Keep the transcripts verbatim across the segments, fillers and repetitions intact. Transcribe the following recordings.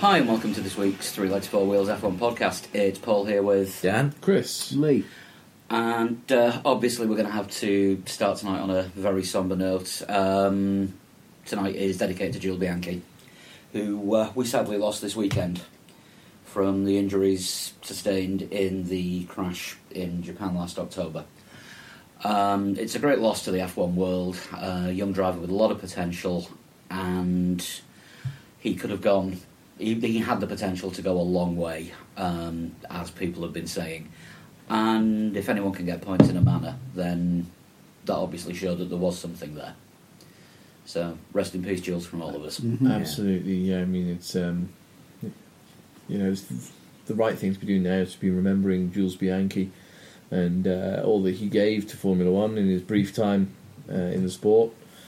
Hi and welcome to this week's Three Legs Four Wheels F one podcast. It's Paul here with Dan, Chris, Lee, and uh, obviously we're going to have to start tonight on a very sombre note. Um, tonight is dedicated to Jules Bianchi, who uh, we sadly lost this weekend from the injuries sustained in the crash in Japan last October. Um, it's a great loss to the F one world, a young driver with a lot of potential, and he could have gone, he, he had the potential to go a long way, um, as people have been saying. And if anyone can get points in a manner, then that obviously showed that there was something there. So, rest in peace, Jules, from all of us. Mm-hmm. Absolutely, yeah. I mean, it's um, you know, it's the right thing to be doing now is to be remembering Jules Bianchi and uh, all that he gave to Formula One in his brief time uh, in the sport.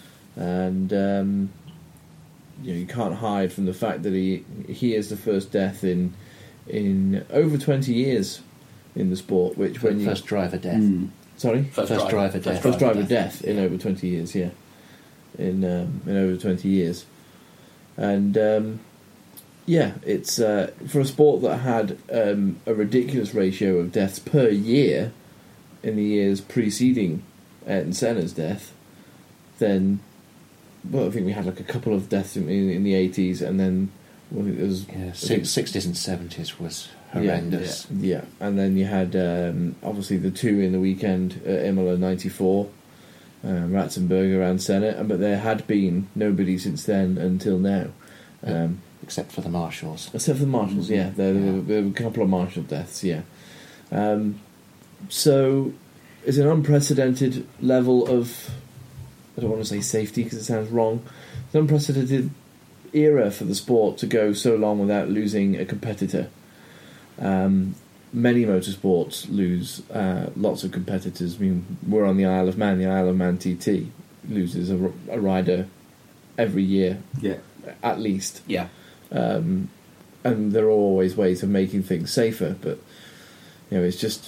And um, you know, you can't hide from the fact that he he is the first death in in over twenty years in the sport. Which when you first driver death, mm, sorry, first, first driver, driver death, first driver death in over twenty years, yeah. In um, in over twenty years, and um, yeah, it's uh, for a sport that had um, a ridiculous ratio of deaths per year in the years preceding Ayrton Senna's death. Then, well, I think we had like a couple of deaths in, in, in the eighties, and then well, it was yeah, sixties and seventies was horrendous. Yeah, yeah. And then you had um, obviously the two in the weekend at Imola ninety-four. Um, Ratzenberger and Senna, but there had been nobody since then until now. Um, except for the Marshals. Except for the Marshals, yeah. There, yeah. there, were, there were a couple of Marshal deaths, yeah. Um, so it's an unprecedented level of, I don't want to say safety because it sounds wrong, it's an unprecedented era for the sport to go so long without losing a competitor. Um, Many motorsports lose uh, lots of competitors. I mean, we're on the Isle of Man. The Isle of Man T T loses a, a rider every year, yeah, at least. Yeah, um, and there are always ways of making things safer, but you know, it's just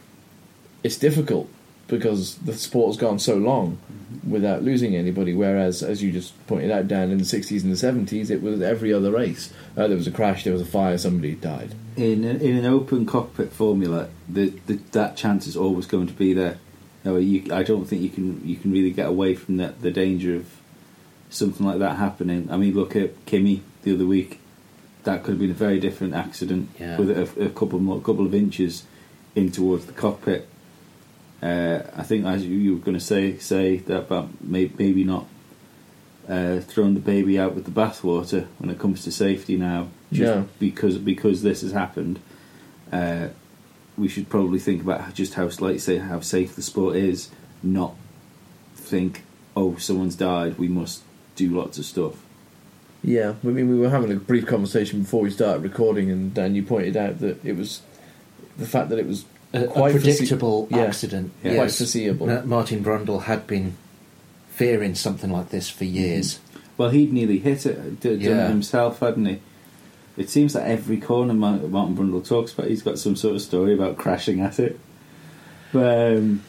it's difficult because the sport's gone so long mm-hmm. without losing anybody. Whereas, as you just pointed out, Dan, in the sixties and the seventies, it was every other race. Uh, there was a crash, there was a fire, somebody died. In a, in an open cockpit formula, the, the, that chance is always going to be there. No, you, I don't think you can you can really get away from that, the danger of something like that happening. I mean, look at Kimi the other week. That could have been a very different accident yeah. with a, a couple more, couple of inches in towards the cockpit. Uh, I think, as you, you were going to say, say that about maybe not uh, throwing the baby out with the bathwater when it comes to safety now. Just yeah. because because this has happened, uh, we should probably think about just how, like you say, how safe the sport is. Not think, oh, someone's died, we must do lots of stuff. Yeah, I mean, we were having a brief conversation before we started recording, and Dan, you pointed out that it was the fact that it was a, quite a predictable foresee- accident. Yeah, Yes. quite foreseeable. Ma- Martin Brundle had been fearing something like this for years. Well, he'd nearly hit it, done Yeah. it himself, hadn't he? It seems that every corner Martin Brundle talks about, he's got some sort of story about crashing at it. But um,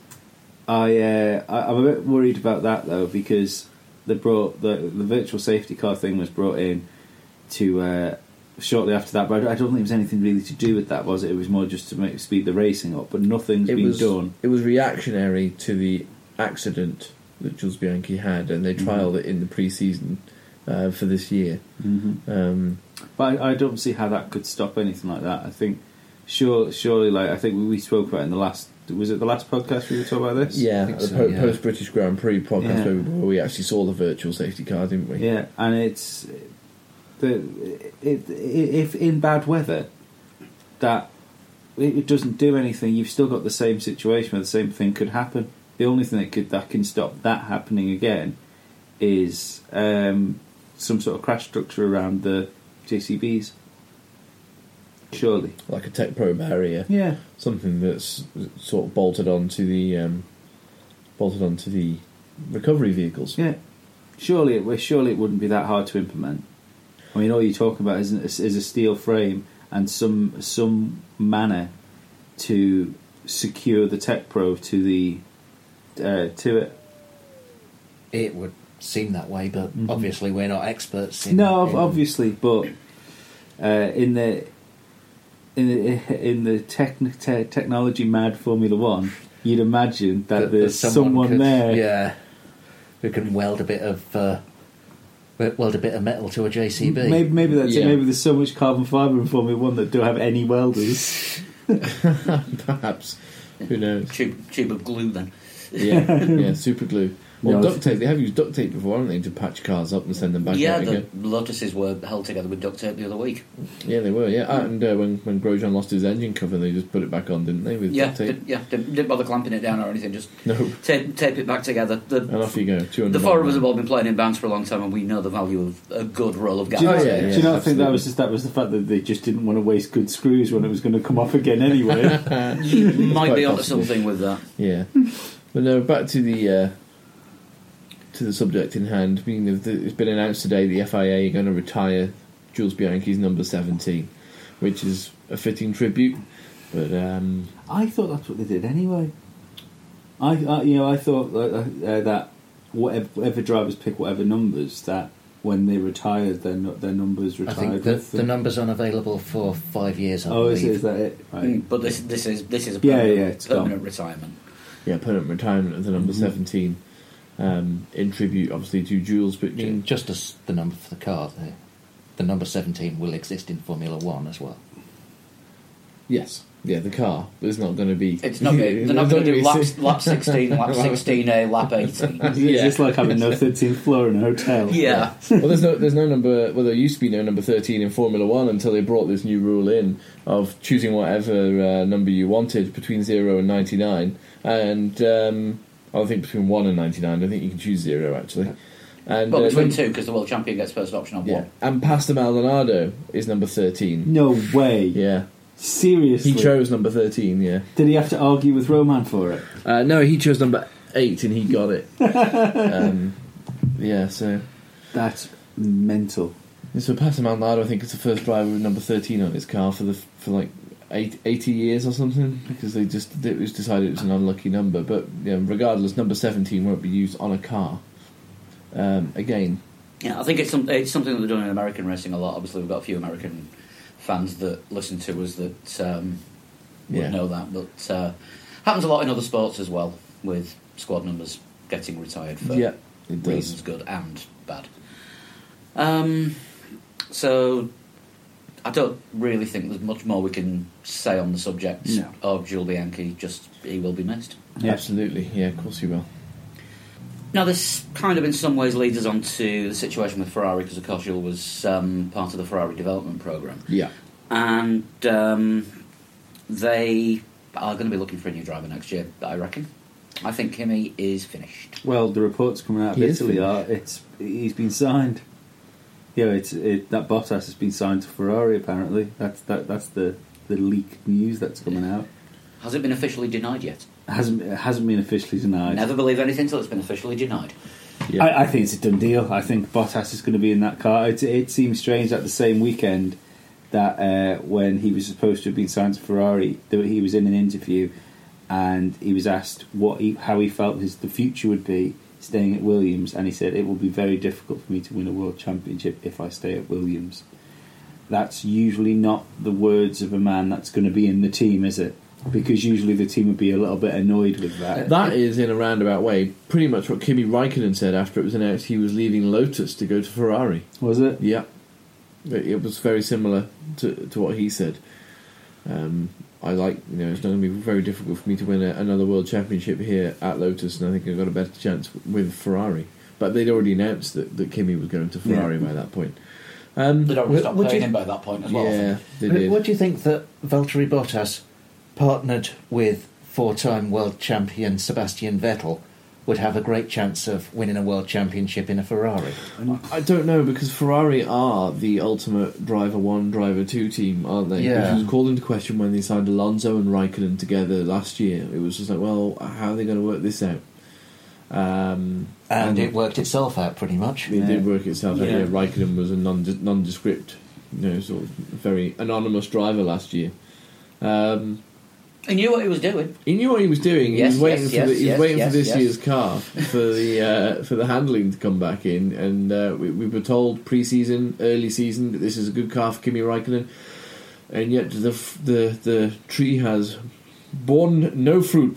I, uh, I, I'm a bit worried about that though, because they brought the the virtual safety car thing was brought in to uh, shortly after that. But I don't think it was anything really to do with that, was it? It was more just to make speed the racing up. But nothing's it been was, done. It was reactionary to the accident that Jules Bianchi had, and they trialled mm-hmm. it in the pre-season uh, for this year. Mm-hmm. Um, But I, I don't see how that could stop anything like that. I think, sure, surely, like I think we, we spoke about it in the last. Was it the last podcast we were talking about this? Yeah, think the so, po- yeah. post British Grand Prix podcast Yeah. where, we, where we actually saw the virtual safety car, didn't we? Yeah, and it's the it, it, if in bad weather that it, it doesn't do anything. You've still got the same situation where the same thing could happen. The only thing that could that can stop that happening again is um, some sort of crash structure around the J C Bs. Surely, Like a Tech Pro barrier. yeah. Something that's sort of bolted onto the um, bolted onto the recovery vehicles. Yeah, surely it surely it wouldn't be that hard to implement. I mean, all you're talking about is, is a steel frame and some some manner to secure the Tech Pro to the uh, to it. It would seem that way, but Mm-hmm. obviously we're not experts in... No, in obviously, but uh, in the in the in the techn- te- technology mad Formula One, you'd imagine that, That- there's that someone, could- there. Yeah, who can weld a bit of uh, weld a bit of metal to a J C B. Maybe, maybe that's it. Yeah. Maybe there's so much carbon fibre in Formula One that don't have any welders. Perhaps. Who knows? Tube, tube of glue then. Yeah, yeah, super glue. Well, No, duct tape. They have used duct tape before, haven't they, to patch cars up and send them back yeah, out the again? Lotuses were held together with duct tape the other week. Yeah, they were. Yeah, Ah, and uh, when when Grosjean lost his engine cover, they just put it back on, didn't they, with Yeah, duct tape? did, yeah, didn't, didn't bother clamping it down or anything. Just No, tape, tape it back together. The, and off you go. Two hundred. the four of us have all been playing in bands for a long time, and we know the value of a good roll of gas. Do you know, Oh, yeah, do yeah, you know I think that absolutely. was just that was the fact that they just didn't want to waste good screws when it was going to come off again anyway. You might quite be onto possible. something with that. Yeah, but no. Back to the uh, to the subject in hand. I mean, it's been announced today the F I A are going to retire Jules Bianchi's number seventeen, which is a fitting tribute. But um, I thought that's what they did anyway. I, I you know I thought uh, uh, that whatever, whatever drivers pick whatever numbers, that when they retired their nu- their numbers I retired. think the, with the them. number's unavailable for five years. I Oh, is, believe. it, is that it? Right. Mm, but this this is this is a Yeah, permanent, yeah, it's gone. permanent retirement. yeah, permanent retirement of the number Mhm. seventeen, um, in tribute, obviously, to Jules. But Ju- Just as the number for the car, the, the number seventeen will exist in Formula One as well. yes, yeah, the car, but it's not going to be. It's not. They're not going to do lap, lap sixteen, lap Well, sixteen A, lap eighteen. It's Yeah. just like having no thirteenth floor in a hotel. Yeah. well, there's no, there's no number. Well, there used to be no number thirteen in Formula One until they brought this new rule in of choosing whatever uh, number you wanted between zero and ninety-nine, and um, I think between one and ninety-nine. I think you can choose zero actually. And Well, uh, between num- two, because the world champion gets first option on yeah, one. and Pastor Maldonado is number thirteen. No way. Yeah, Seriously. he chose number thirteen. Yeah, Did he have to argue with Roman for it? uh, no, he chose number eight and he got it. um, yeah, so. That's mental. So Pastor Maldonado, I think, is the first driver with number thirteen on his car for the for like eight, eighty years or something, because they just it was decided it was an unlucky number. But you know, regardless, number seventeen won't be used on a car um, again. Yeah, I think it's, some, it's something that they're doing in American racing a lot. Obviously, we've got a few American fans that listen to us that um, would Yeah. know that. But uh, happens a lot in other sports as well, with squad numbers getting retired for Yeah, it does. reasons good and bad. Um, so I don't really think there's much more we can say on the subject No. of Jules Bianchi. Just he will be missed. Yeah. Absolutely. Yeah, of course you will. Now, this kind of in some ways leads us on to the situation with Ferrari, because of course Jules was um, part of the Ferrari development programme. Yeah. And um, they are going to be looking for a new driver next year, I reckon. I think Kimi is finished. Well, the reports coming out of He is Italy finished. are it's he's been signed. Yeah, it's it, that Bottas has been signed to Ferrari. Apparently, that's that that's the the leaked news that's coming out. Has it been officially denied yet? It hasn't it hasn't been officially denied. Never believe anything until it's been officially denied. Yeah. I, I think it's a done deal. I think Bottas is going to be in that car. It, it seems strange that the same weekend that uh, when he was supposed to have been signed to Ferrari, that he was in an interview and he was asked what he, how he felt his the future would be staying at Williams, and he said it will be very difficult for me to win a world championship if I stay at Williams. That's usually not the words of a man that's going to be in the team, is it? Because usually the team would be a little bit annoyed with that. That is, in a roundabout way, pretty much what Kimi Raikkonen said after it was announced he was leaving Lotus to go to Ferrari. Was it? Yeah. It it was very similar to to what he said. Um, I like, you know, it's not going to be very difficult for me to win a, another world championship here at Lotus, and I think I've got a better chance with Ferrari. But they'd already announced that, that Kimi was going to Ferrari Yeah. by that point. Um, They'd already Would- stopped would paying you- him by that point as well. I yeah, think. they Would did. would you think that Valtteri Bottas, partnered with four-time world champion Sebastian Vettel, would have a great chance of winning a world championship in a Ferrari? I don't know, because Ferrari are the ultimate driver one, driver two team, aren't they? Yeah. Which was called into question when they signed Alonso and Raikkonen together last year. It was just like, well, how are they going to work this out? Um, And it worked itself out pretty much. It did work itself out. Yeah. Yeah, Raikkonen was a non nondescript, you know, sort of very anonymous driver last year. Um, He knew what he was doing. He knew what he was doing. He Yes, was waiting yes, for yes, the, he was yes, waiting yes, for this yes. year's car for the uh, for the handling to come back in, and uh, we, we were told pre-season, early season that this is a good car for Kimi Raikkonen, and yet the f- the the tree has borne no fruit.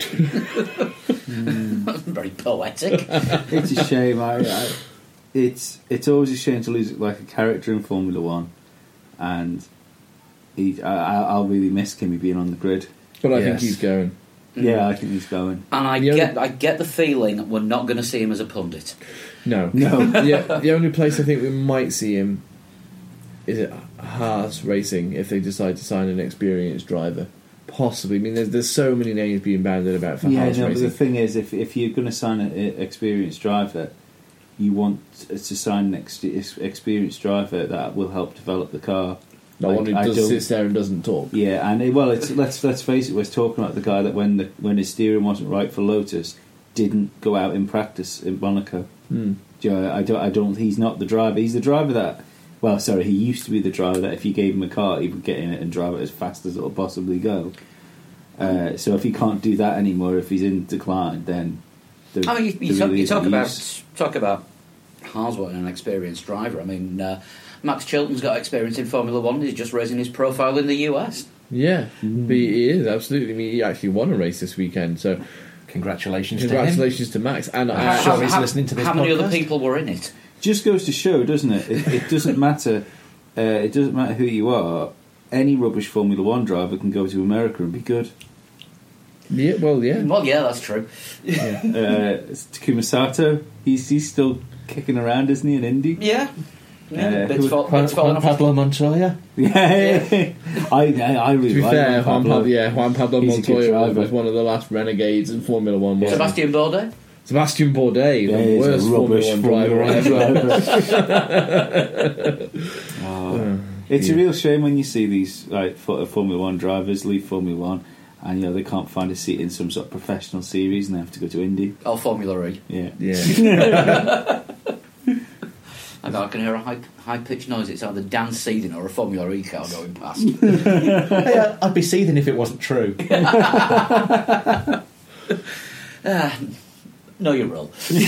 That's very poetic. It's a shame. I, I, it's it's always a shame to lose like a character in Formula One, and he, I, I- I'll really miss Kimi being on the grid. But I Yes. think he's going. Yeah, I think he's going. And I The only- get, I get the feeling we're not going to see him as a pundit. No, No. the, the only place I think we might see him is at Haas Racing if they decide to sign an experienced driver. Possibly. I mean, there's there's so many names being banded about for Yeah, Haas no, but Racing. the thing is, if if you're going to sign an experienced driver, you want to sign an ex- experienced driver that will help develop the car. No Like, one who I just don't- sits there and doesn't talk. Yeah, and it, well, it's, let's let's face it, we're talking about the guy that when the when his steering wasn't right for Lotus, didn't go out in practice in Monaco. Hmm. Do you know, I don't. I don't. He's not the driver. He's the driver that. Well, sorry, he used to be the driver that if you gave him a car, he would get in it and drive it as fast as it'll possibly go. Uh, so if he can't do that anymore, if he's in decline, then. There, I mean, you, you there talk, really you talk isn't about use. talk about Harswell and an experienced driver. I mean, uh, Max Chilton's got experience in Formula One. He's just raising his profile in the U S. Yeah, Mm. but he is, absolutely. I mean, he actually won a race this weekend, so Congratulations, congratulations to, Max. And I'm I, sure he's listening to this How many other podcast. people were in it? Just goes to show, doesn't it? It, it doesn't matter. Uh, it doesn't matter who you are. Any rubbish Formula One driver can go to America and be good. yeah, well, yeah. Well, yeah, that's true. Uh, Takuma Sato, he's he's still kicking around, isn't he, in Indy? Yeah. Yeah, Uh, bits who- fall, Juan, bits falling Juan off his- Pablo Montoya. Yeah, I, I I really To be like fair, Juan Pablo. Pablo, yeah, Juan Pablo He's a good Montoya driver. was one of the last renegades in Formula One. wasn't he? Sebastian Bourdais. Sebastian Bourdais, Yeah, the he's a worst Formula rubbish One Formula driver One ever. Oh. It's a real shame when you see these like fo- Formula One drivers leave Formula One, and you know they can't find a seat in some sort of professional series, and they have to go to Indy. Oh, Formula E. Yeah, Yeah. I know, I can hear a high, high-pitched noise. It's either Dan Seeding or a Formula E car going past. Hey, I- I'd be seething if it wasn't true. Ah, know your role.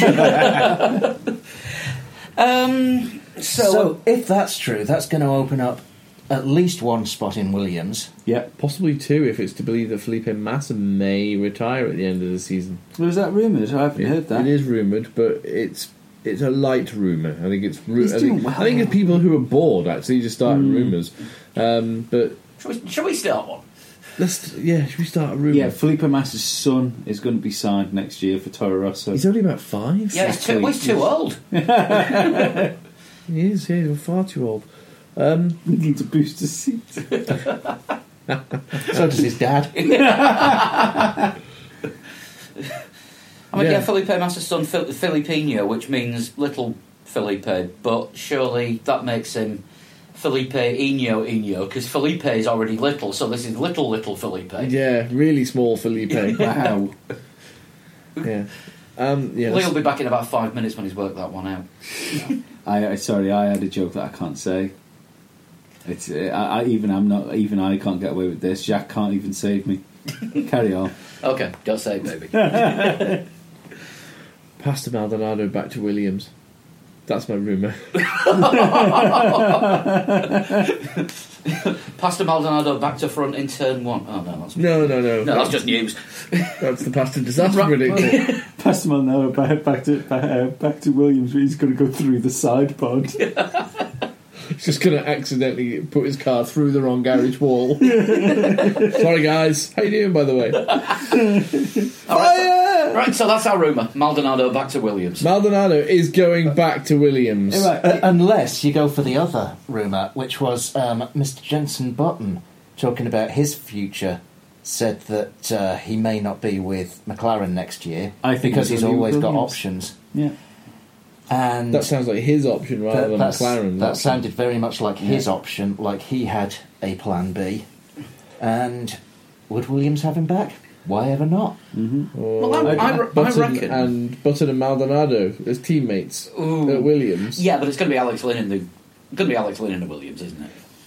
um, so, So, if that's true, that's going to open up at least one spot in Williams. yeah. Possibly two, if it's to believe that Felipe Massa may retire at the end of the season. Was that rumoured? I haven't It, heard that. it is rumoured, but it's it's a light rumour. I think it's. Ru- He's I, think, doing well. I think it's people who are bored actually just starting Mm. rumours. Um, but shall we, shall we start one? let's yeah, should we start a rumour? Yeah, Felipe Massa's son is going to be signed next year for Toro Rosso. He's only about five. Yeah, he's too, well, he's too old. He is. Yeah, he's far too old. Um, He needs a booster seat. So does his dad. I mean, yeah, Yeah. Felipe Massa's son, Fil- Filipinho, which means little Felipe, but surely that makes him Felipe Inho Inho, because Felipe is already little, so this is little, little Felipe. yeah, really small Felipe. Wow. yeah. Um, yeah. Lee let's- will be back in about five minutes when he's worked that one out. I, I sorry, I had a joke that I can't say. It's uh, I, I even I'm not even I can't get away with this. Jack can't even save me. Carry on. Okay, don't say it, baby. Pastor Maldonado back to Williams. That's my rumour. Pastor Maldonado back to front in turn one. Oh, no, that's, No, no, no. no, that's just news. That's the Pastor disaster Right. predictor. Pass him on now back, back to back, uh, back to Williams. Where he's going to go through the side pod. He's just going to accidentally put his car through the wrong garage wall. Sorry, guys. How you doing, by the way? All right, right, so that's our rumour. Maldonado back to Williams. Maldonado is going back to Williams. Right. Uh, unless you go for the other rumour, which was um, Mister Jenson Button talking about his future, said that uh, he may not be with McLaren next year I think because he's he's gonna be always with got Williams. options. Yeah. And That sounds like his option rather that, than that's- McLaren's that option. sounded very much like his Yeah. option, like he had a plan B. And would Williams have him back? Why ever not? Mm-hmm. Or Well, I- I- I Button reckon- and Button and Maldonado as teammates Ooh. at Williams. Yeah, but it's going to be Alex Lynn in the going to be Alex Lynn in the Williams, isn't it?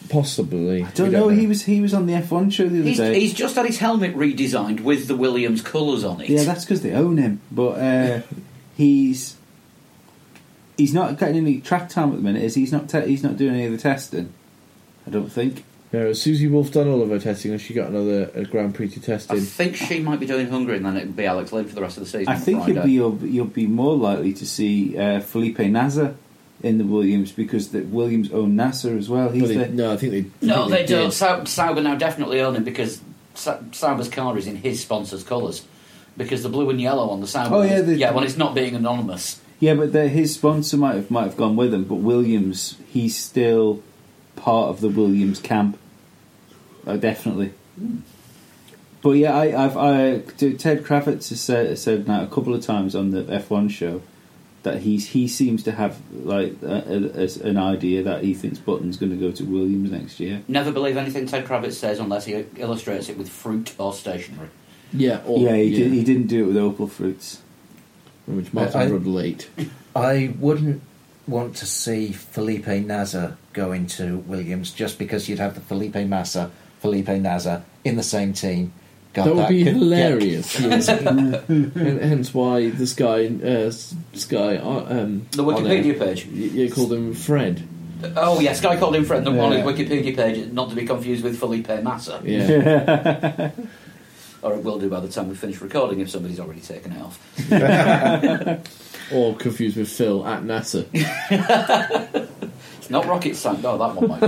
Possibly. I don't know. He was he was on the F one show the other He's, day. he's just had his helmet redesigned with the Williams colours on it. Yeah, that's because they own him. But uh, he's he's not getting any track time at the minute. Is he? He's not te- he's not doing any of the testing. I don't think. No, Susie Wolf done all of her testing, and she got another a Grand Prix to test I in. think she might be doing Hungary, and then it'll be Alex Lynn for the rest of the season. I on think Friday. you'll be you'll, you'll be more likely to see uh, Felipe Nasser in the Williams because the Williams own Nasser as well. He's Well, they- the, no, I think they. I No, think they, don't. did. Sau- Sauber now definitely own him because Sa- Sauber's car is in his sponsor's colours. Because the blue and yellow on the Sauber. Oh, yeah, is- the- yeah. When it's not being anonymous. yeah, but the, his sponsor might have might have gone with him. But Williams, he's still part of the Williams camp. Oh, definitely. But yeah, I, I've I Ted Kravitz has said, said now a couple of times on the F one show that he's he seems to have like a, a, a, an idea that he thinks Button's going to go to Williams next year. Never believe anything Ted Kravitz says unless he illustrates it with fruit or stationery. Yeah, or, yeah, he did. He didn't do it with Opal Fruits. Which Martin I- I- Rudd late. I wouldn't want to see Felipe Nasser go into Williams just because you'd have the Felipe Massa, Felipe Nasser in the same team. God, That would be could hilarious. get- And hence why this guy, uh, Sky, uh, um, The on there, Wikipedia page. y- you called him Fred. Oh, yes, Guy called him Fred the one Yeah. on his Wikipedia page, not to be confused with Felipe Massa. Yeah. Or it will do by the time we finish recording if somebody's already taken it off. Or confused with Phil at NASA. It's not rocket science. Oh, that one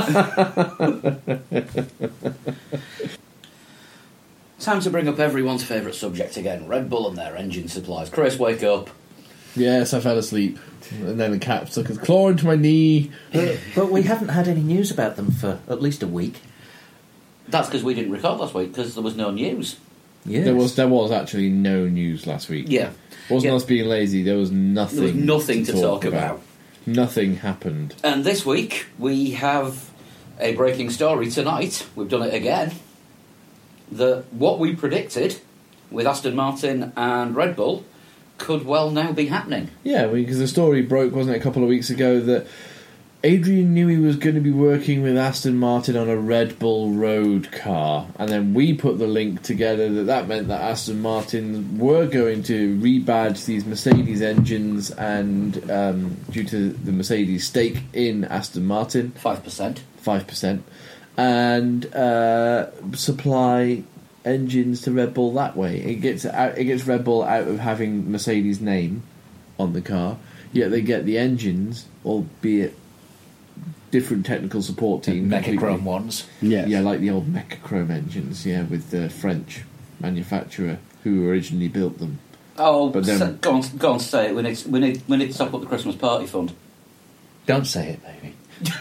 might be. Time to bring up everyone's favourite subject again, Red Bull and their engine supplies. Chris, wake up. Yes, I fell asleep. And then the cat stuck his claw into my knee. But, but we haven't had any news about them for at least a week. That's because we didn't record last week because there was no news. Yes. There was there was actually no news last week. Yeah. Wasn't Yeah. us being lazy, there was nothing There was nothing to talk about. Nothing happened. And this week we have a breaking story tonight. We've done it again. That what we predicted with Aston Martin and Red Bull could well now be happening. Yeah, because the story broke, wasn't it, a couple of weeks ago, that Adrian knew he was going to be working with Aston Martin on a Red Bull road car, and then we put the link together that that meant that Aston Martin were going to rebadge these Mercedes engines, and um, due to the Mercedes stake in Aston Martin, Five percent. five percent, and uh, supply engines to Red Bull that way. It gets out, it gets Red Bull out of having Mercedes' name on the car, yet they get the engines, albeit different technical support team. Mechachrome ones. Yeah. Yeah, like the old Mechachrome engines, yeah, with the French manufacturer who originally built them. Oh, But then- so- go on, go on, say it. We need, we need, we need to top up the Christmas party fund. Don't say it, baby.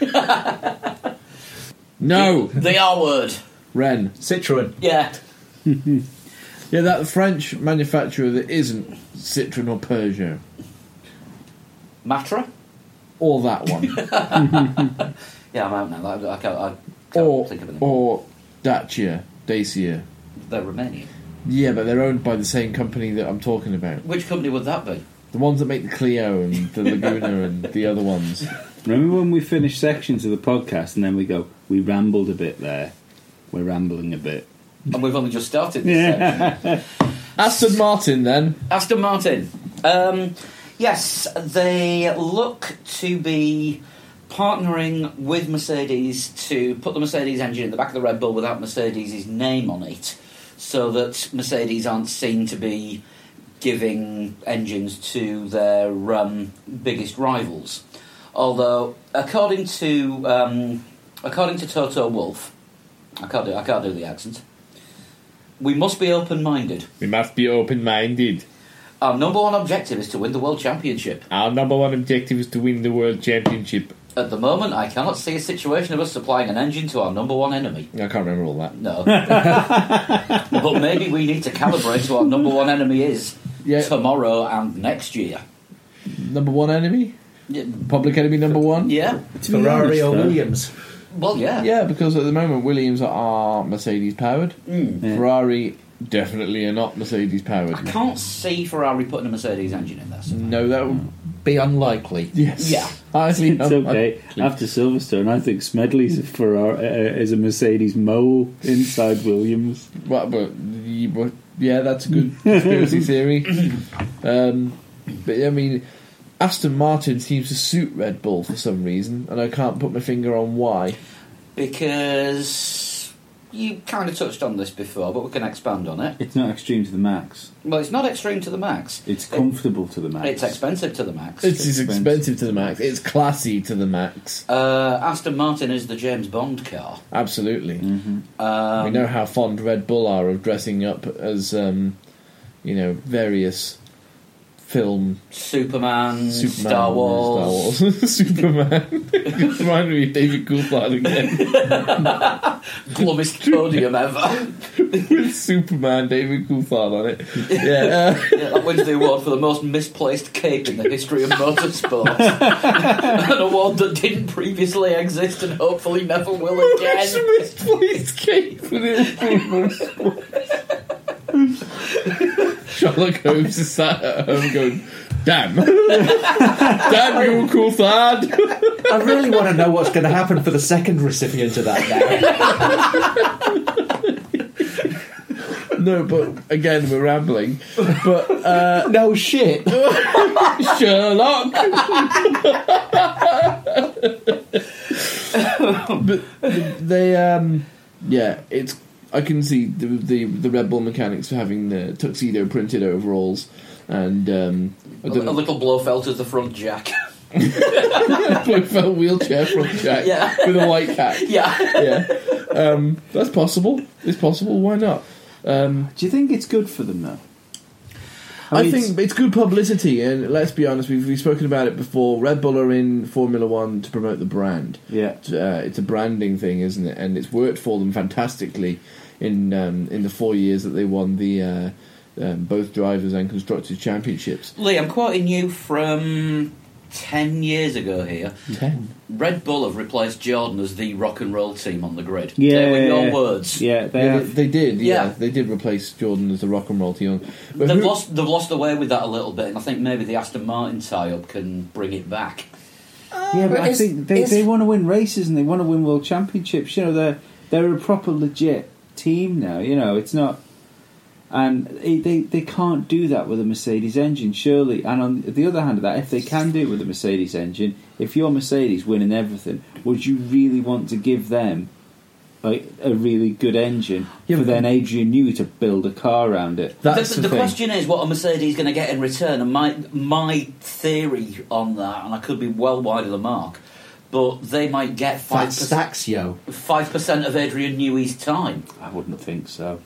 No! The R word. Ren. Citroen. Yeah. Yeah, that French manufacturer that isn't Citroen or Peugeot. Matra? Or that one. Yeah, I'm out now. I, I can't, I can't or, think of anything. or Dacia. Dacia. They're Romanian. Yeah, but they're owned by the same company that I'm talking about. Which company would that be? The ones that make the Clio and the Laguna and the other ones. Remember when we finish sections of the podcast and then we go, we rambled a bit there. We're rambling a bit. And we've only just started this section. Aston Martin, then. Aston Martin. Um, yes, they look to be partnering with Mercedes to put the Mercedes engine in the back of the Red Bull without Mercedes' name on it, so that Mercedes aren't seen to be giving engines to their um, biggest rivals. Although, according to um, according to Toto Wolff, I can't do I can't do the accent. We must be open-minded. We must be open-minded. Our number one objective is to win the World Championship. Our number one objective is to win the World Championship. At the moment, I cannot see a situation of us supplying an engine to our number one enemy. I can't remember all that. No. But maybe we need to calibrate who our number one enemy is Yeah. tomorrow and next year. Number one enemy? Yeah. Public enemy number one? Yeah. To be Ferrari honest, or though, Williams. Well, yeah. Yeah, because at the moment Williams are Mercedes powered. Mm. Yeah. Ferrari definitely are not Mercedes powered. I can't see Ferrari putting a Mercedes engine in there. So. No, that would be unlikely. Yes. Yeah. Highly It's okay. unlikely. After Silverstone, I think Smedley's a Ferrari, uh, is a Mercedes mole inside Williams. Well, but, you- but yeah, that's a good conspiracy theory. Um, but I mean, Aston Martin seems to suit Red Bull for some reason, and I can't put my finger on why. Because you kind of touched on this before, but we can expand on it. It's not extreme to the max. Well, it's not extreme to the max. It's comfortable to the max. It's expensive to the max. It's, it's expensive. expensive to the max. It's classy to the max. Uh, Aston Martin is the James Bond car. Absolutely. hmm Um, we know how fond Red Bull are of dressing up as, um, you know, various film Superman, Superman, Star Wars. Star Wars. Superman. It reminded me of David Coulthard again. Glummest podium ever. With Superman, David Coulthard on it. Yeah. Uh, Yeah, that wins the award for the most misplaced cape in the history of motorsport. An award that didn't previously exist and hopefully never will again. misplaced cape for the Sherlock Holmes is sat at home going, damn. Damn you, Coulthard. I really want to know what's going to happen for the second recipient of that now. No, but again, we're rambling. But, uh, No shit. Sherlock. But they, um, yeah, it's. I can see the the, the Red Bull mechanics for having the tuxedo printed overalls, and um, I A, don't a know, little Blofeld as the front jack. Blofeld wheelchair front jack Yeah. with a white cap. Yeah. Yeah, um, that's possible. It's possible. Why not? Um, Do you think it's good for them, though? I, mean, think it's good publicity, and let's be honest, we've, we've spoken about it before. Red Bull are in Formula One to promote the brand. Yeah. Uh, it's a branding thing, isn't it? And it's worked for them fantastically in um, in the four years that they won the uh, um, both drivers and constructors championships. Lee, I'm quoting you from ten years ago here. Ten. Red Bull have replaced Jordan as the rock and roll team on the grid. Yeah, They were yeah, your yeah. words. Yeah, they Yeah, they, have. they did. Yeah. Yeah. they did replace Jordan as the rock and roll team. But They've who- lost, they've lost away with that a little bit, and I think maybe the Aston Martin tie-up can bring it back. Yeah, but but I is- think they, is- they want to win races and they want to win world championships. You know, they're they're a proper legit team now. You know, it's not, and it, they they can't do that with a Mercedes engine, surely. And on the other hand of that, if they can do it with a Mercedes engine, if you're Mercedes winning everything, would you really want to give them like a really good engine Yeah, for but- then Adrian Newey to build a car around it? That's the the, the thing. question is what a Mercedes going to get in return, and my my theory on that, and I could be well wide of the mark, but they might get Fat five stacks, yo. five percent of Adrian Newey's time. I wouldn't think so.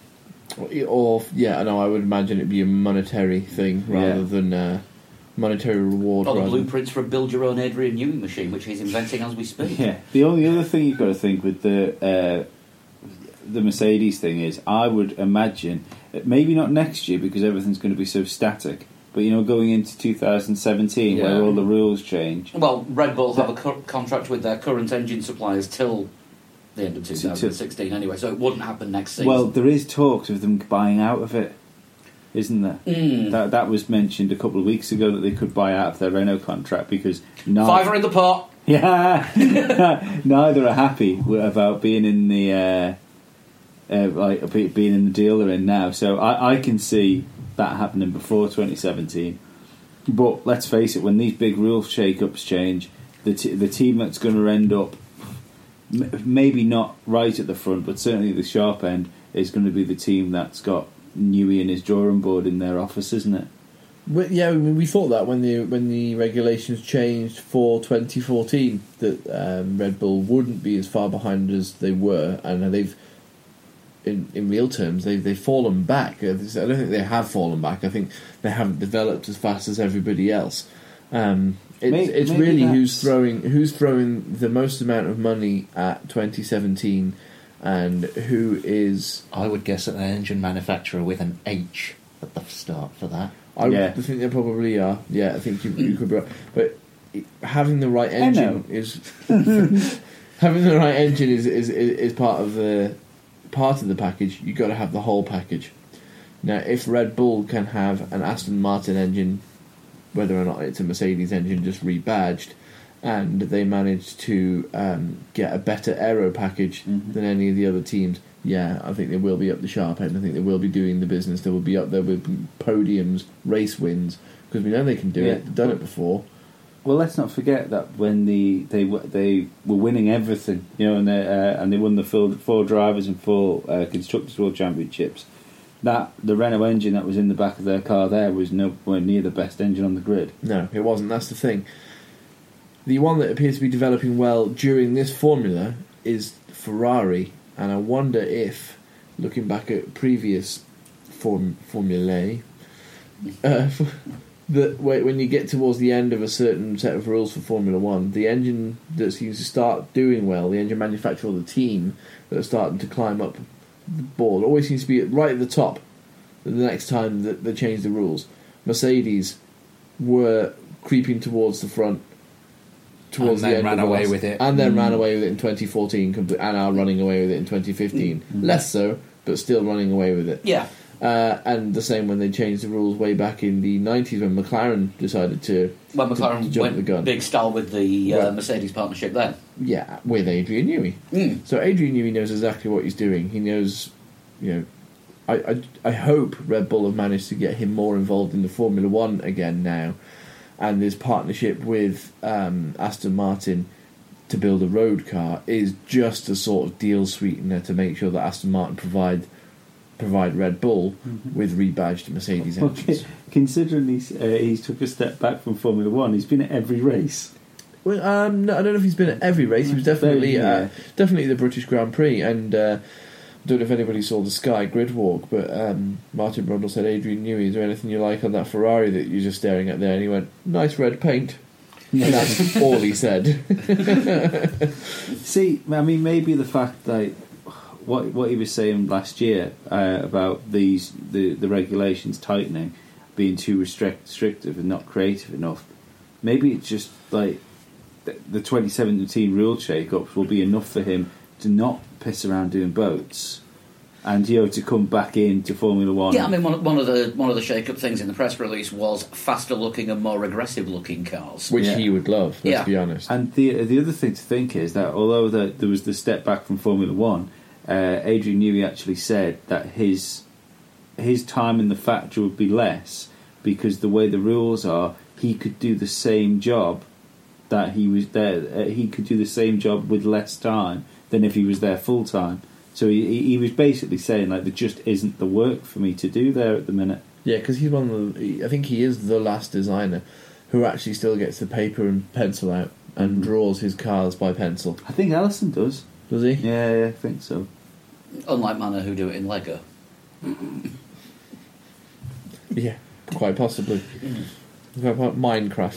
Or yeah, I know. I would imagine it'd be a monetary thing rather Yeah. than uh, monetary reward. Or the rather- blueprints for a build your own Adrian Newey machine, which he's inventing as we speak. Yeah. The only other thing you've got to think with the uh, the Mercedes thing is, I would imagine that maybe not next year because everything's going to be so static, but you know, going into two thousand seventeen Yeah. where all the rules change. Well, Red Bull have a co- contract with their current engine suppliers till the end of two thousand sixteen anyway, so it wouldn't happen next season. Well, there is talks of them buying out of it, isn't there? Mm. That that was mentioned a couple of weeks ago that they could buy out of their Renault contract because no, Fiver in the pot. yeah, neither are happy wi- about being in the uh, uh, like be- being in the deal they're in now. So I, I can see that happening before twenty seventeen. But let's face it, when these big rule shake-ups change, the t- the team that's going to end up m- maybe not right at the front, but certainly at the sharp end is going to be the team that's got Newey and his drawing board in their office, isn't it? Well, yeah, I mean, we thought that when the when the regulations changed for twenty fourteen that um, Red Bull wouldn't be as far behind as they were, and they've in in real terms they've they've fallen back. I don't think they have fallen back. I think they haven't developed as fast as everybody else. Um, it, Maybe- it's maybe really who's that's- throwing who's throwing the most amount of money at twenty seventeen, and who is. I would guess an engine manufacturer with an H at the start for that. I Yeah. think they probably are. Yeah, I think you, you could be right. But it- having the right engine is having the right engine is, is is part of the part of the package. You got to have the whole package. Now, if Red Bull can have an Aston Martin engine whether or not it's a Mercedes engine just rebadged, and they managed to um, get a better aero package Mm-hmm. than any of the other teams, yeah, I think they will be up the sharp end. I think they will be doing the business. They will be up there with podiums, race wins, because we know they can do Yeah. it. They've done it before. Well, let's not forget that when the they w- they were winning everything, you know, and they uh, and they won the four, four drivers and four uh, constructors world championships. That the Renault engine that was in the back of their car there was nowhere near the best engine on the grid. No, it wasn't. That's the thing. The one that appears to be developing well during this formula is Ferrari, and I wonder if, looking back at previous form formulae, uh, that when you get towards the end of a certain set of rules for Formula One, the engine that seems to start doing well, the engine manufacturer or the team that are starting to climb up the board, always seems to be right at the top the next time that they change the rules. Mercedes were creeping towards the front towards And the then end ran of the away last- with it. and then Mm. ran away with it in twenty fourteen, compl- and are running away with it in twenty fifteen. Mm. Less so, but still running away with it. Yeah. Uh, and the same when they changed the rules way back in the nineties when McLaren decided to, When to- McLaren to jump went the gun. big style with the uh, Well- Mercedes partnership then. Yeah, with Adrian Newey. Mm. So Adrian Newey knows exactly what he's doing. He knows, you know, I, I, I hope Red Bull have managed to get him more involved in the Formula One again now, and this partnership with um, Aston Martin to build a road car is just a sort of deal sweetener to make sure that Aston Martin provide provide Red Bull Mm-hmm. with rebadged Mercedes engines. Okay. Considering he's uh, he's took a step back from Formula One, he's been at every race. Well, um, no, I don't know if he's been at every race. He was definitely Very, uh, definitely the British Grand Prix, and uh, I don't know if anybody saw the Sky grid walk, but um, Martin Brundle said, "Adrian Newey, is there anything you like on that Ferrari that you're just staring at there?" And he went, "Nice red paint." And that's all he said. See, I mean, maybe the fact that what what he was saying last year uh, about these the, the regulations tightening, being too restrict, restrictive and not creative enough. Maybe it's just like the, the twenty seventeen rule shake-ups will be enough for him to not piss around doing boats, and you know to come back into Formula One. Yeah, I mean, one, one of the one of the shake-up things in the press release was faster-looking and more aggressive-looking cars. Which Yeah. he would love, let's Yeah. be honest. And the the other thing to think is that although the, there was the step back from Formula One, uh, Adrian Newey actually said that his his time in the factory would be less because the way the rules are, he could do the same job that he was there. Uh, he could do the same job with less time than if he was there full time. So he, he he was basically saying like there just isn't the work for me to do there at the minute. Yeah, because he's one of the. I think he is the last designer who actually still gets the paper and pencil out and Mhm. draws his cars by pencil. I think Ellison does. Does he? Yeah, yeah, I think so. Unlike Manor, who do it in Lego. Yeah, quite possibly. What about Minecraft?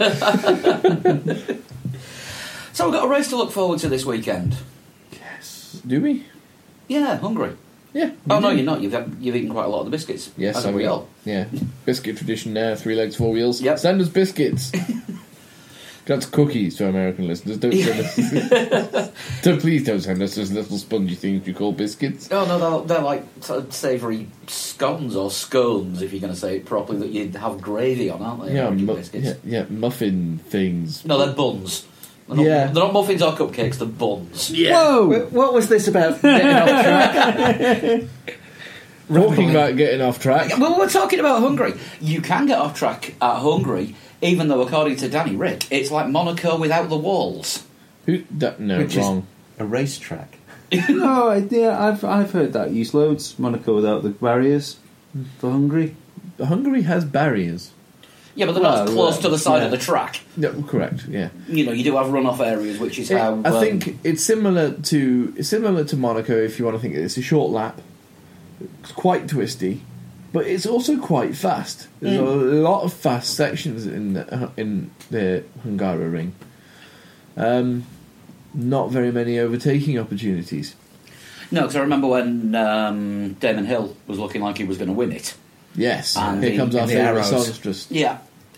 So we've got a race to look forward to this weekend. Yes. Do we? Yeah, hungry. Yeah. Oh we no, do. you're not. You've had, you've eaten quite a lot of the biscuits. Yes, as I have we will. all. Yeah. Biscuit tradition there, three legs, four wheels. Yep. Send us biscuits. That's cookies to American listeners. Don't send us. don't, please don't send us those little spongy things you call biscuits. Oh no, they're, they're like sort of savoury scones or scones, if you're going to say it properly, that you have gravy on, aren't they? Yeah, American mu- biscuits. yeah, yeah, muffin things. No, they're buns. They're not, Yeah. they're not muffins or cupcakes. They're buns. Whoa! What was this about getting off track? Talking about getting off track. Well, we're talking about Hungary. You can get off track at Hungary, even though, according to Danny Rick, it's like Monaco without the walls. Who? That, no, Which is- wrong. A racetrack. No, I- yeah, I've I've heard that used loads. Monaco without the barriers for Hungary. Hungary has barriers. Yeah, but they're not as Well, close uh, to the side yeah. of the track. No, correct. Yeah. You know, you do have runoff areas, which is It- how... I um, think it's similar to it's similar to Monaco if you want to think it's a short lap. It's quite twisty, but it's also quite fast. There's Mm. a lot of fast sections in the, in the Hungaroring. Um, not very many overtaking opportunities. No, because I remember when um, Damon Hill was looking like he was going to win it. Yes, And here the- comes our and the favourite arrows. songstress. Yeah.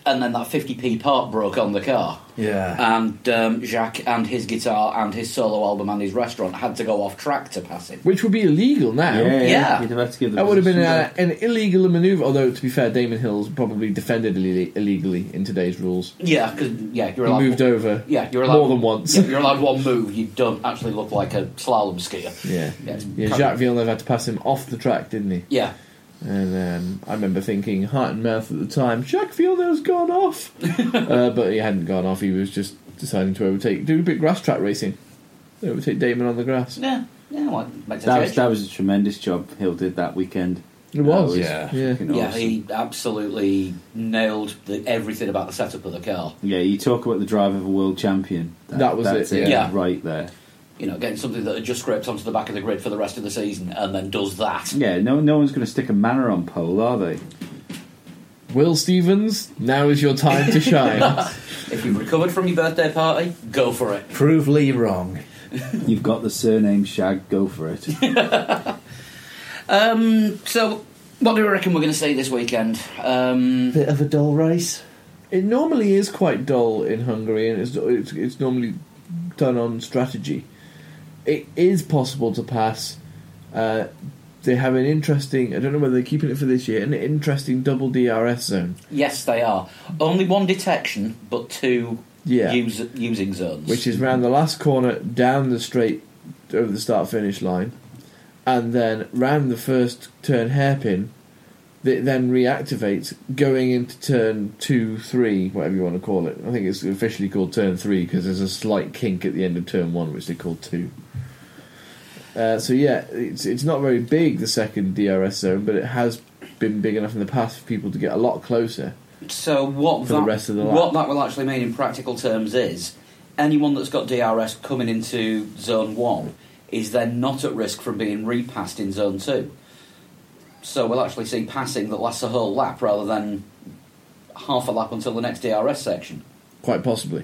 and then that fifty p part broke on the car. Yeah. And um, Jacques and his guitar and his solo album and his restaurant had to go off track to pass him. Which would be illegal now. Yeah, Yeah. You'd have had to give the That would have been position a, an illegal manoeuvre, although, to be fair, Damon Hill's probably defended illeg- illegally in today's rules. Yeah, because yeah, you're He allowed. moved over Yeah, you're allowed more than once. Yeah, you're allowed one move. You don't actually look like a slalom skier. Yeah. Yeah, it's Yeah, kind Jacques of- Villeneuve had to pass him off the track, didn't he? Yeah, And um, I remember thinking, heart and mouth at the time, Jacques Villeneuve's gone off. uh, but he hadn't gone off, he was just deciding to overtake, do a bit grass track racing. Overtake Damon on the grass. yeah, yeah. Well, makes a That was, change. that was a tremendous job Hill did that weekend. It was, That yeah. Yeah. fucking Yeah, awesome. he absolutely nailed the, everything about the setup of the car. Yeah, you talk about the drive of a world champion. That was that's it, it, yeah. right there. You know, getting something that had just scraped onto the back of the grid for the rest of the season and then does that. Yeah, no, no one's going to stick a manor on pole, are they? Will Stevens, now is your time to shine. If you've recovered from your birthday party, go for it. Prove Lee wrong. You've got the surname Shag, go for it. Um, so, what do we reckon we're going to see this weekend? Um, Bit of a dull race. It normally is quite dull in Hungary, and it's, it's, it's normally done on strategy. It is possible to pass. Uh, they have an interesting, I don't know whether they're keeping it for this year, an interesting double D R S zone. yes, they are. Only one detection, but two Yeah. use, using zones. Which is round the last corner, down the straight over the start-finish line, and then round the first turn hairpin, that then reactivates going into turn two, three, whatever you want to call it. I think it's officially called turn three because there's a slight kink at the end of turn one, which they call two. Uh, so yeah, it's it's not very big, the second D R S zone, but it has been big enough in the past for people to get a lot closer. So what For that, the rest of the lap. what that will actually mean in practical terms is anyone that's got D R S coming into zone one is then not at risk from being repassed in zone two. So we'll actually see passing that lasts a whole lap rather than half a lap until the next D R S section. Quite possibly.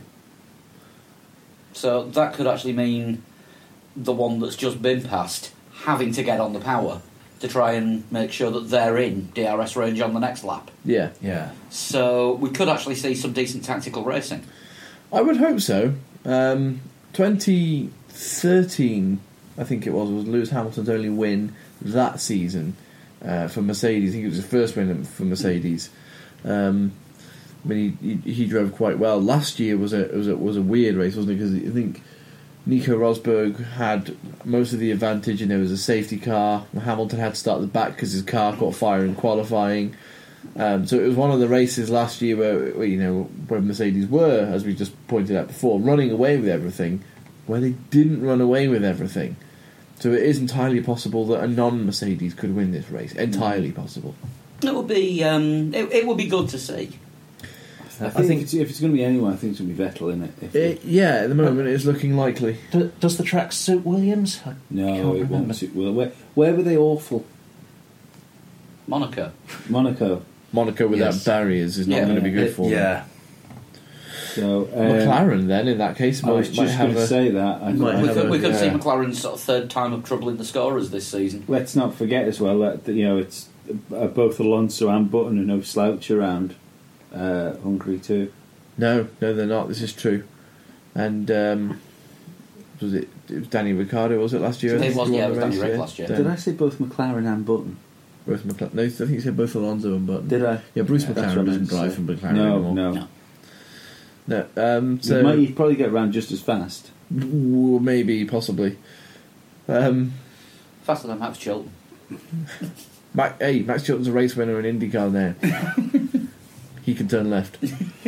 So that could actually mean the one that's just been passed having to get on the power to try and make sure that they're in D R S range on the next lap. Yeah. Yeah. So we could actually see some decent tactical racing. I would hope so. Um, twenty thirteen, I think it was, was Lewis Hamilton's only win that season uh, for Mercedes. I think it was his first win for Mercedes. Um, I mean, he, he, he drove quite well. Last year was a was a was a weird race, wasn't it? Because I think Nico Rosberg had most of the advantage, and there was a safety car. Hamilton had to start at the back because his car caught fire in qualifying. Um, so it was one of the races last year where, where you know where Mercedes were, as we just pointed out before, running away with everything, where they didn't run away with everything. So it is entirely possible that a non-Mercedes could win this race. Entirely possible. It would be um, it, it would be good to see. I think, I think- if it's, if it's going to be anyone, I think it's going to be Vettel in it. If It, yeah, at the moment it's looking likely. D- does the track suit Williams? I no, can't it remember. won't suit Will. Where, where were they awful? Monaco. Monaco. Monaco without Yes. barriers is not Yeah. going to be good It- for them. yeah. So um, McLaren then, in that case, I might, was might just have going to a... say that. I, might I- We have could, a- we could see yeah. McLaren's sort of third time of troubling the scorers this season. let's not forget as well that you know it's uh, both Alonso and Button are no slouch around uh, Hungary too. No, no, they're not. This is true. And um, was it? It was Danny Ricciardo, was it last year? It was, Who yeah, won it was the Danny race, Rick yeah? last year. Dan- Did I say both McLaren and Button? Both McLaren. No, I think you said both Alonso and Button. Did I? Yeah, Bruce Yeah, that's McLaren what I doesn't meant to drive say. from McLaren No, anymore. no. No. No. Um, So so you might you'd probably get around just as fast. w- maybe, possibly. Um, Faster than Max Chilton. Mac, hey, Max Chilton's a race winner in IndyCar now. He can turn left.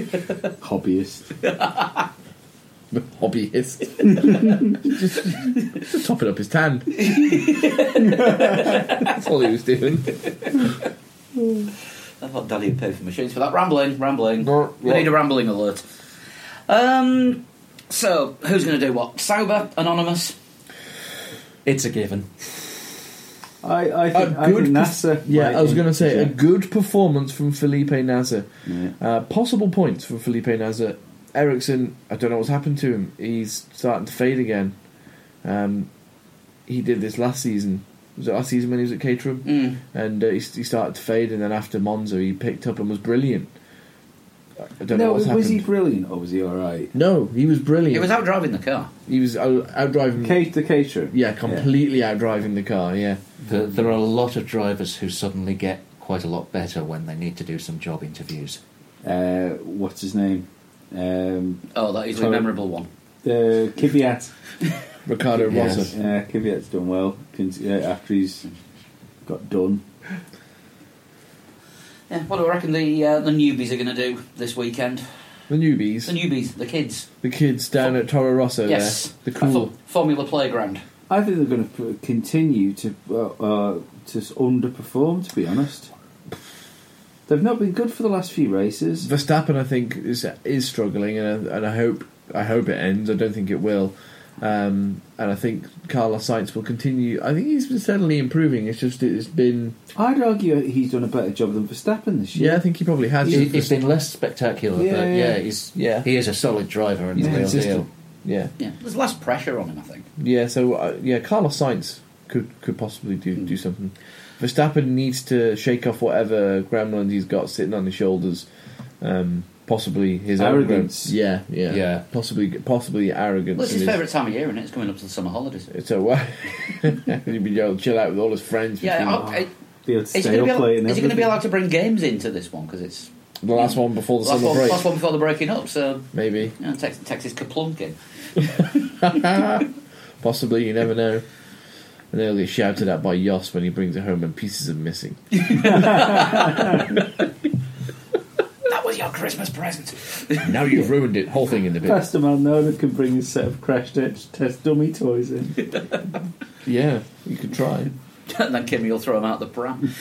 Hobbyist. Hobbyist. just, just topping up his tan. That's all he was doing. I thought Daddy would pay for machines for that. Rambling, rambling. No, We need a rambling alert. Um, so, who's going to do what? Sauber, Anonymous? It's a given. I, I think, A I think good NASA. Yeah, might I was going to say, a interject. good performance from Felipe Nasser. Yeah. Uh, possible points for Felipe Nasser. Ericsson, I don't know what's happened to him. He's starting to fade again. Um, he did this last season. Was it last season when he was at Caterham? Mm. And uh, he, he started to fade, and then after Monza he picked up and was brilliant. I don't know No, what's was he happened. brilliant or was he all right? No, he was brilliant. He was out driving the car. He was out, out driving. Kate the caterer. Yeah, completely out driving the car. Yeah, The, there are a lot of drivers who suddenly get quite a lot better when they need to do some job interviews. Uh, what's his name? Um, Oh, that is a Sorry. memorable one. the Kvyat. Ricardo Yes. Rossi. Yeah, Kvyat's done well con- yeah, after he's got done. Yeah, what do I reckon the uh, the newbies are going to do this weekend? The newbies, The newbies, the kids. the kids down at Toro Rosso. Yes, there, the cool. Fo- Formula Playground. I think they're going to continue to uh, uh, to underperform. To be honest, they've not been good for the last few races. Verstappen, I think, is is struggling, and I, and I hope I hope it ends. I don't think it will, um, and I think Carlos Sainz will continue. I think he's been steadily improving. It's just it's been. I'd argue he's done a better job than Verstappen this year. Yeah, I think he probably has. He, he's been less spectacular, Yeah, but yeah. yeah, he's, Yeah. he is a solid driver and He's the real consistent. deal. Yeah, Yeah, there's less pressure on him, I think. yeah. So uh, yeah, Carlos Sainz could could possibly do Mm. do something. Verstappen needs to shake off whatever gremlins he's got sitting on his shoulders. Um, possibly his Arrogance. Own, yeah, yeah, Yeah. Possibly, possibly arrogance. Well, it's and his favourite time of year, and it? It's coming up to the summer holidays. So why? He'd be able to chill out with all his friends. Yeah, between- I, I, Be able to is he stay going up to be, late al- and is he going to be everything. allowed to bring games into this one? Because it's the last one before the last summer one, break, last one before the breaking up, so maybe. you know, Texas, Texas kaplunking. Possibly, you never know. And they'll get shouted at by Yoss when he brings it home and pieces are missing. That was your Christmas present. Now you've ruined it. Whole thing in the bin. Best a man known that can bring his set of crash test test dummy toys in. Yeah, you could try. And then Kimmy will throw him out the pram.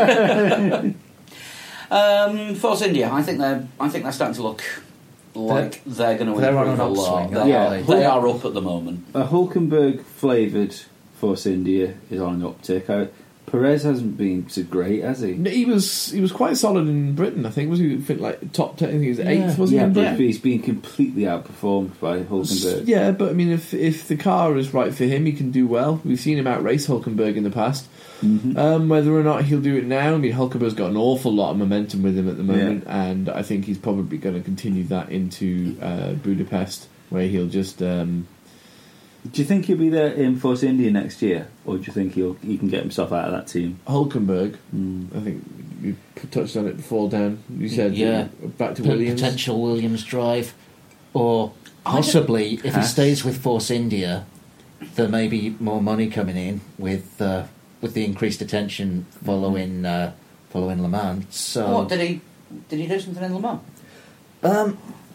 um, Force India, I think they're I think they're starting to look like they're, going to they're on improve an a lot. upswing, They, aren't are, they? they are up at the moment. A Hulkenberg flavoured Force India is on an uptick. I, Perez hasn't been so great, has he? He was he was quite solid in Britain. I think was he I think like top ten. I think he was Yeah. eighth. Was Yeah, he in but Britain? he's been completely outperformed by Hulkenberg. Yeah, but I mean, if if the car is right for him, he can do well. We've seen him outrace Hulkenberg in the past. Mhm. Um, whether or not he'll do it now, I mean, Hulkenberg's got an awful lot of momentum with him at the moment, and I think he's probably going to continue that into uh, Budapest, where he'll just. Um, Do you think he'll be there in Force India next year, or do you think he'll he can get himself out of that team? Hulkenberg, Mm. I think you p- touched on it before, Dan. You said Yeah. uh, back to P- Williams. Potential Williams drive, or possibly if he Haas. stays with Force India, there may be more money coming in with uh, with the increased attention following uh, following Le Mans. So What did he did he do something in Le Mans? Um,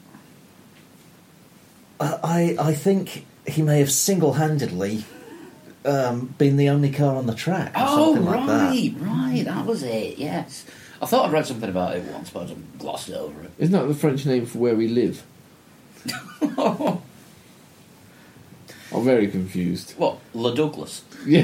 I I think he may have single-handedly um, been the only car on the track. Or Oh, something like that. right, right, that was it. Yes, I thought I'd read something about it once, but I glossed over it. Isn't that the French name for where we live? I'm very confused. What, Le Douglas? Yeah.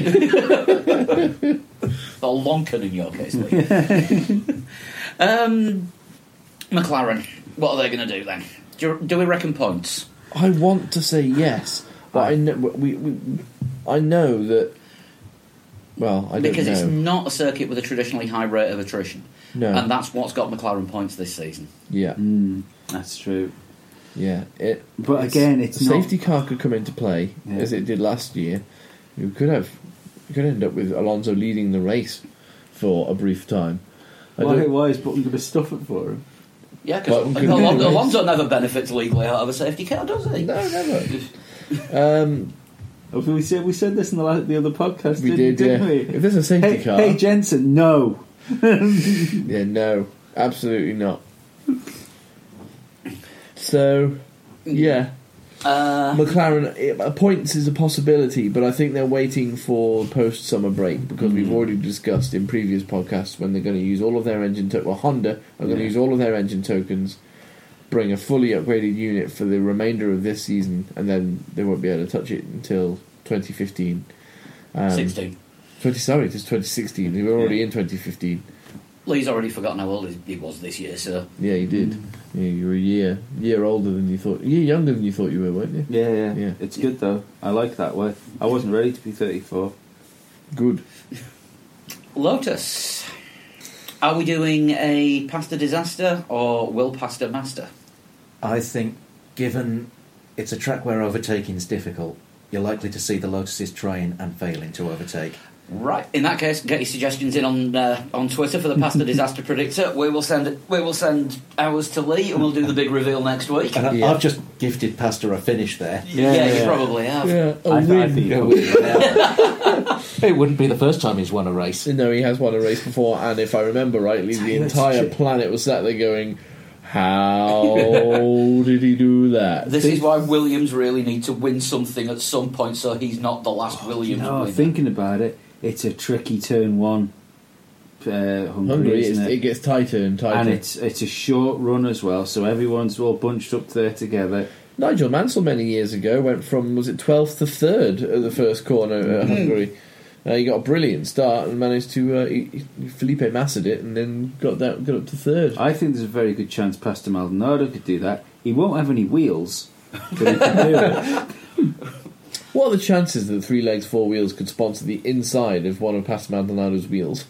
Or Lonken in your case, Lee. um, McLaren, what are they going to do then? Do, you, do we reckon points? I want to say yes, but I know we, we I know that. Well, I don't Because know. it's not a circuit with a traditionally high rate of attrition. No. And that's what's got McLaren points this season. Yeah, Mm, that's true. yeah. It, But again, it's a not. safety car could come into play Yeah. as it did last year. You could have, you could end up with Alonso leading the race for a brief time. I Why, don't- why is Button going to stuff it for him? Yeah, But- because Alonso, Alonso never benefits legally out of a safety car, does he? No, never. um, Oh, we said we said this in the, la- the other podcast. we didn't, did, didn't yeah. we? If there's a safety Hey, car, hey, Jensen, no. yeah, no, absolutely not. So, yeah. Uh, McLaren, it, points is a possibility, but I think they're waiting for post summer break because we've already discussed in previous podcasts when they're going to use all of their engine. To- well, Honda are going to Yeah. use all of their engine tokens, bring a fully upgraded unit for the remainder of this season, and then they won't be able to touch it until twenty fifteen. Um, sixteen. twenty sorry, it's twenty sixteen. They were already Yeah. in twenty fifteen. Lee's already forgotten how old he was this year, so... Yeah, you did. Yeah, you were a year year older than you thought. A year younger than you thought you were, weren't you? Yeah, yeah, Yeah. It's good though. I like that way. I wasn't ready to be thirty-four. Good. Lotus. Are we doing a pasta disaster or will pasta master? I think, given it's a track where overtaking is difficult, you're likely to see the Lotuses trying and failing to overtake. Right. In that case, get your suggestions in on uh, on Twitter for the pasta disaster predictor. We will send we will send ours to Lee, and we'll do the big reveal next week. And I, Yeah. I've just gifted Pasta a finish there. Yeah, Yeah, you yeah. probably have. Yeah, a I, th- I win. think Yeah, we- It wouldn't be the first time he's won a race. No, he has won a race before, and if I remember rightly, the you, it's entire shit. planet was sat there going, "How did he do that?" This is why Williams really need to win something at some point, so he's not the last Williams No, winner. thinking about it, it's a tricky turn one. Uh, Hungary, Hungary, it's, isn't it? it? gets tighter and tighter. And it's it's a short run as well, so everyone's all bunched up there together. Nigel Mansell many years ago went from, was it twelfth to third at the first corner at Hungary. Uh, he got a brilliant start and managed to uh, he, he- Felipe mastered it and then got that got up to third. I think there's a very good chance Pastor Maldonado could do that. He won't have any wheels, but he can do it. What are the chances that Three Legs Four Wheels could sponsor the inside of one of Pastor Maldonado's wheels?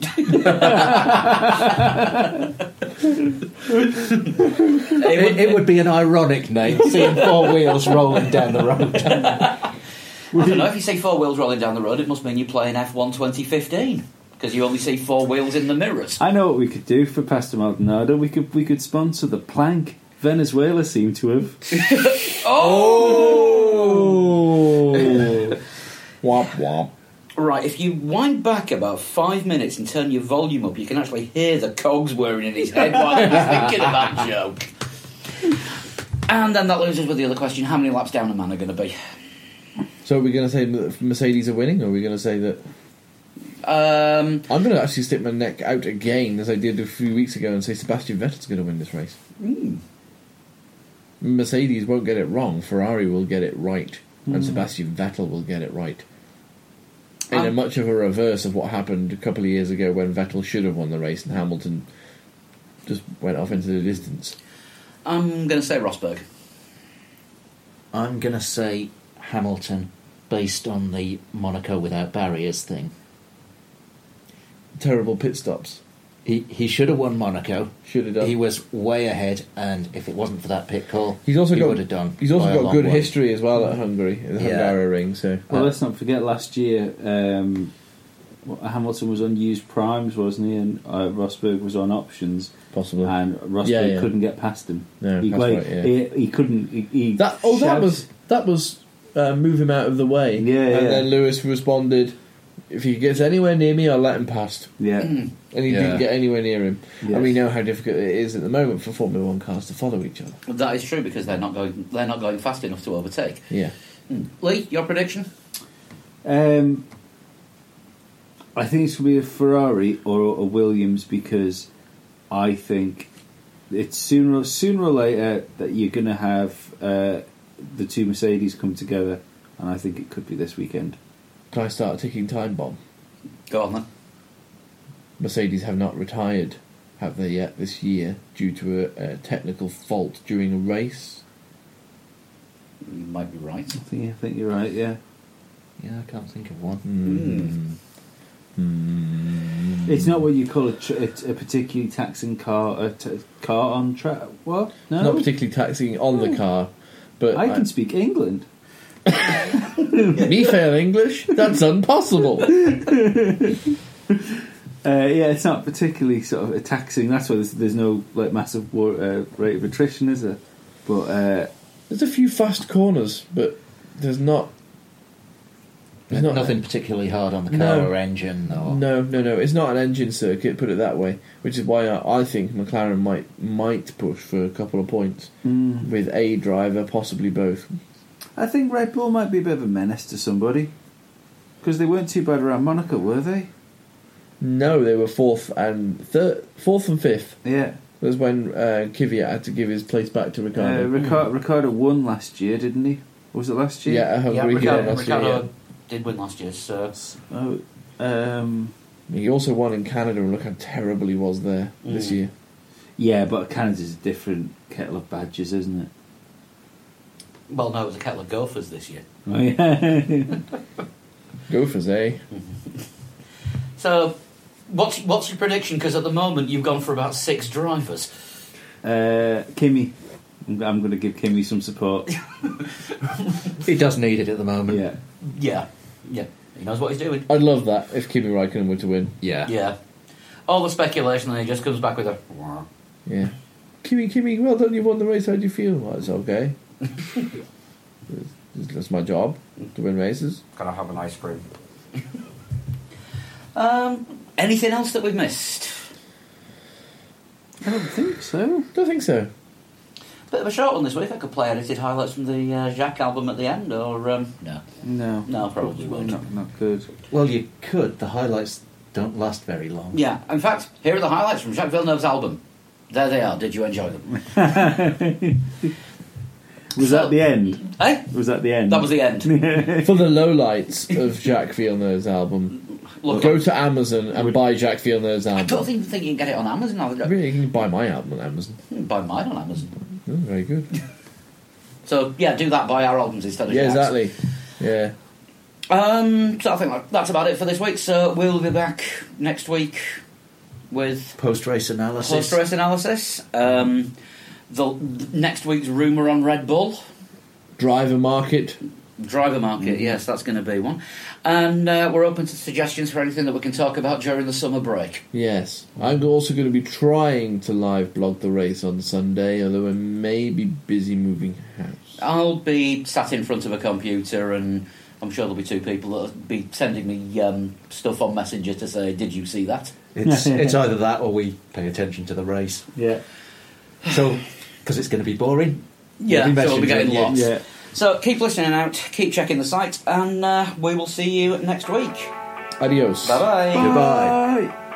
It, would- it would be an ironic name, seeing four wheels rolling down the road. I don't know, if you see four wheels rolling down the road, it must mean you're playing F one twenty fifteen, because you only see four wheels in the mirrors. I know what we could do for Pastor Maldonado. We could we could sponsor the plank. Venezuela seem to have. Oh! Womp womp. Right, if you wind back about five minutes and turn your volume up, you can actually hear the cogs whirring in his head while he was thinking of that joke. And then that leaves us with the other question, how many laps down a man are going to be? So are we going to say that Mercedes are winning, or are we going to say that... Um, I'm going to actually stick my neck out again, as I did a few weeks ago, and say Sebastian Vettel's going to win this race. mm, Mercedes won't get it wrong, Ferrari will get it right, and Sebastian Vettel will get it right. In a Um, much of a reverse of what happened a couple of years ago when Vettel should have won the race and Hamilton just went off into the distance. I'm going to say Rosberg. I'm going to say Hamilton, based on the Monaco without barriers thing. Terrible pit stops. He he should have won Monaco. Should have done. He was way ahead, and if it wasn't for that pit call, He's also he got would have done. He's also by a got long good way. history as well at Hungary, in the Yeah. Hungaroring. So Well, uh, let's not forget last year um, Hamilton was on used primes, wasn't he? And uh, Rosberg was on options, possibly and Rosberg Yeah, yeah. couldn't get past him. No, he, that's like, right, yeah. he, he couldn't. He, he that. Oh, that shouted- was that was uh, move him out of the way. Yeah, and yeah. then Lewis responded, "If he gets anywhere near me, I'll let him past." Yeah, Mm. And he Yeah. didn't get anywhere near him. Yes. And we know how difficult it is at the moment for Formula One cars to follow each other. That is true, because they're not going they're not going fast enough to overtake. Yeah. Mm. Lee, your prediction? Um, I think it's going to be a Ferrari or a Williams, because I think it's sooner sooner or later that you're going to have uh, the two Mercedes come together, and I think it could be this weekend. Can I start a ticking time bomb? Go on then. Mercedes have not retired, have they yet, this year, due to a, a technical fault during a race? You might be right. I think I think you're right. Yeah, Yeah, I can't think of one. Hmm. Hmm. it's not what you call a, tr- a, a particularly taxing car a t- car on track. What? No, Not particularly taxing on the car, but I can speak England. me fail English? That's impossible. Uh, yeah, it's not particularly sort of a taxing. That's why there's, there's no like massive war, uh, rate of attrition, is there? But uh, There's a few fast corners, but there's not. There's not Nothing particularly hard on the car No. or engine. Or... No, no, no. It's not an engine circuit. Put it that way. Which is why I, I think McLaren might might push for a couple of points mm, with a driver, possibly both. I think Red Bull might be a bit of a menace to somebody, because they weren't too bad around Monaco, were they? No, they were fourth and third, fourth and fifth. Yeah. Was when uh, Kvyat had to give his place back to Uh, Ricciardo. Ricardo, Ricardo won last year, didn't he? Was it last year? yeah, at Hungary. Yeah, he Ricardo, won last year, Ricardo did win last year, so... Oh, um, yeah. He also won in Canada, and look how terrible he was there this Mm. year. yeah, but Canada's a different kettle of badgers, isn't it? Well, no, it was a kettle of Gophers this year. Oh, yeah. Gophers, eh? So, What's what's your prediction? Because at the moment you've gone for about six drivers. Uh, Kimmy. I'm, I'm going to give Kimmy some support. He does need it at the moment. Yeah. Yeah, yeah. He knows what he's doing. I'd love that if Kimi Raikkonen were to win. Yeah. Yeah. All the speculation, and he just comes back with a. Yeah. Kimi, Kimi, well done, you won the race, how do you feel? Well, it's okay. That's my job, to win races. Can I have an ice cream? um, anything else that we've missed? I don't think so. Don't think so. Bit of a short one this week. I could play edited highlights from the uh, Jacques album at the end, or um, no, No. no, probably won't. Not, not good. Well, you could. The highlights don't last very long. Yeah, in fact, here are the highlights from Jacques Villeneuve's album. There they are. Did you enjoy them? Was So- that the end? Hey, Was that the end? that was the end. For the lowlights of Jacques Villeneuve's album, Look, go to Amazon and buy Jacques Villeneuve's I don't album. even think you can get it on Amazon. I'll Really, you can buy my album on Amazon. buy mine on Amazon. Oh, very good. So yeah, do that. Buy our albums instead of Yeah, Jacques. exactly. Yeah. Um, so I think that- that's about it for this week. So we'll be back next week with Post race analysis. post race analysis. Um, the next week's rumour on Red Bull. Driver market. Driver market, yes, that's going to be one. And uh, we're open to suggestions for anything that we can talk about during the summer break. Yes. I'm also going to be trying to live blog the race on Sunday, although I may be busy moving house. I'll be sat in front of a computer, and I'm sure there'll be two people that'll be sending me um, stuff on Messenger to say, did you see that? It's, it's either that or we pay attention to the race. Yeah. So, because it's going to be boring. Yeah, We'll be so we'll be getting messaging you. lots. Yeah. So keep listening out, keep checking the site, and uh, we will see you next week. Adios. Bye-bye. Goodbye. Bye.